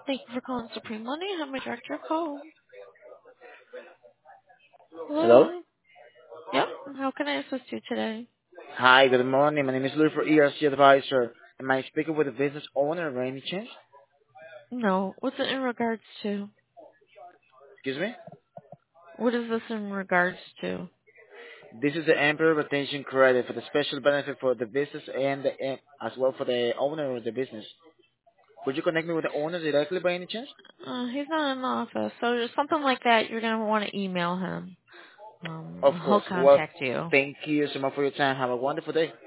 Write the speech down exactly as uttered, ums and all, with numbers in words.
Thank you for calling Supreme Money. How may I direct your call? Hello? Hello. Yep. How can I assist you today? Hi, good morning. My name is Louis for E R C Advisor. Am I speaking with a business owner by any chance? No. What's it in regards to? Excuse me? What is this in regards to? This is the Emperor Retention Credit for the special benefit for the business and the, em- as well for the owner of the business. Could you connect me with the owner directly by any chance? Uh, he's not in the office, so just something like that. You're gonna want to email him. Um, Of he'll course. Well, contact you. thank you so much for your time. Have a wonderful day.